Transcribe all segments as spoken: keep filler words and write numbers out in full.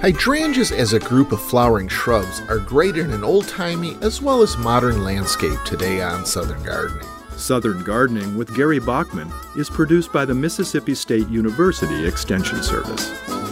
Hydrangeas as a group of flowering shrubs are great in an old-timey as well as modern landscape today on Southern Gardening. Southern Gardening with Gary Bachman is produced by the Mississippi State University Extension Service.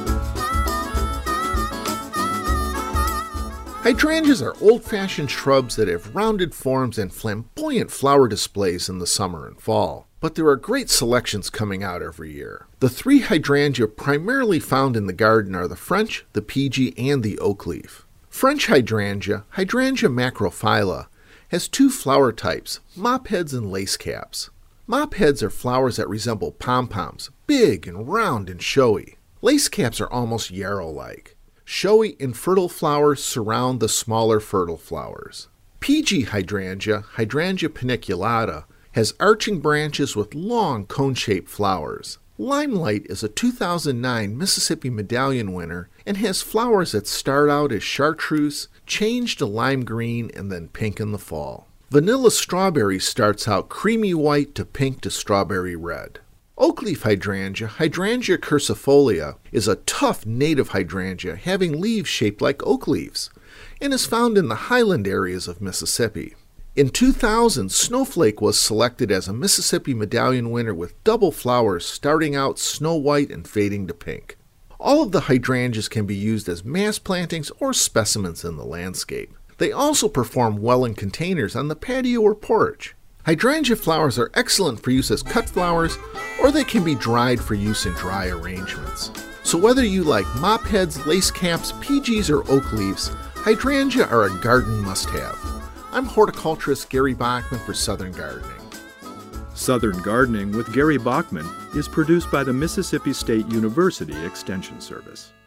Hydrangeas are old-fashioned shrubs that have rounded forms and flamboyant flower displays in the summer and fall. But there are great selections coming out every year. The three hydrangea primarily found in the garden are the French, the P G, and the oak leaf. French hydrangea, Hydrangea macrophylla, has two flower types, mop heads and lace caps. Mop heads are flowers that resemble pom-poms, big and round and showy. Lace caps are almost yarrow-like. Showy, infertile flowers surround the smaller fertile flowers. P G hydrangea, Hydrangea paniculata, has arching branches with long cone-shaped flowers. Limelight is a two thousand nine Mississippi Medallion winner and has flowers that start out as chartreuse, change to lime green, and then pink in the fall. Vanilla strawberry starts out creamy white to pink to strawberry red. Oakleaf hydrangea, Hydrangea quercifolia, is a tough native hydrangea having leaves shaped like oak leaves and is found in the highland areas of Mississippi. In two thousand, Snowflake was selected as a Mississippi Medallion winner with double flowers starting out snow white and fading to pink. All of the hydrangeas can be used as mass plantings or specimens in the landscape. They also perform well in containers on the patio or porch. Hydrangea flowers are excellent for use as cut flowers, or they can be dried for use in dry arrangements. So whether you like mop heads, lace caps, P Gs, or oak leaves, hydrangea are a garden must-have. I'm horticulturist Gary Bachman for Southern Gardening. Southern Gardening with Gary Bachman is produced by the Mississippi State University Extension Service.